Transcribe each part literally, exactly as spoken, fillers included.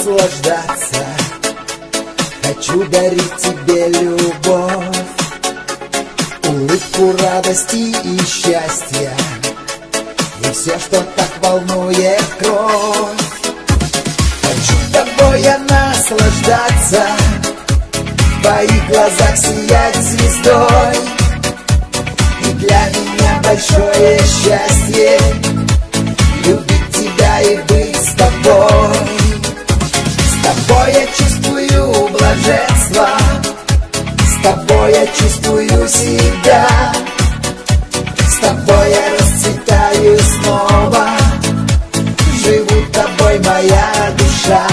наслаждаться. Хочу дарить тебе любовь, улыбку радости и счастья, и все, что так волнует кровь. Хочу тобой я наслаждаться, в твоих глазах сиять звездой. И для меня большое счастье любить тебя и быть с тобой. С тобой я чувствую блаженство, с тобой я чувствую себя, с тобой я расцветаю снова, живу тобой моя душа.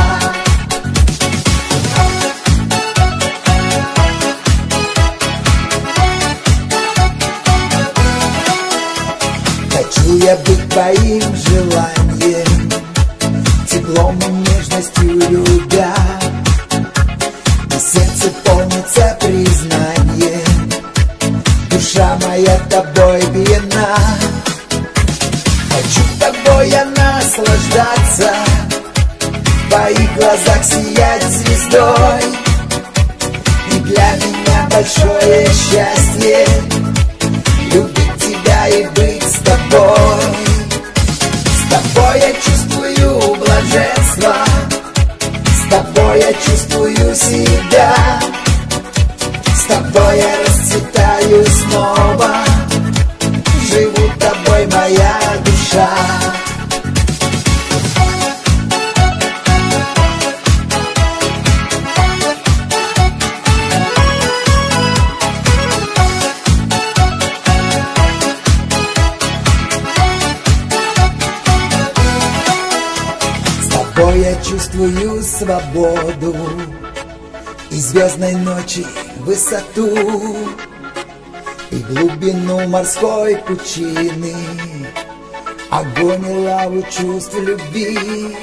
Хочу я быть твоим желанием, теплом и нежностью любя, и сердце полнится признанием, душа моя тобой пьяна. Хочу тобой я наслаждаться, в твоих глазах сиять звездой. И для меня большое счастье любить тебя и быть с тобой. С тобой я чувствую блаженство, с тобой я чувствую себя, с тобой я расцветаю снова, живу тобой моя душа. С тобой я чувствую свободу и звездной ночи высоту, и глубину морской пучины, огонь и лаву чувств любви,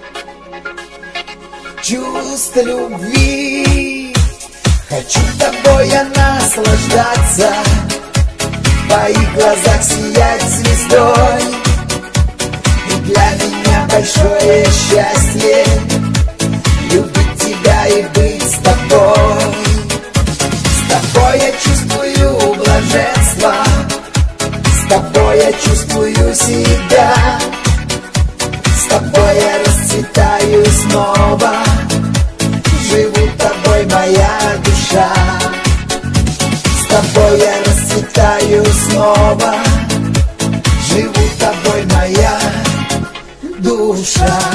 чувств любви. Хочу тобой я наслаждаться, в твоих глазах сиять звездой. И для меня большое счастье любить тебя и быть с тобой. С тобой я чувствую блаженство, с тобой я чувствую себя, с тобой я расцветаю снова, живу тобой моя душа. С тобой я расцветаю снова, живу тобой моя душа.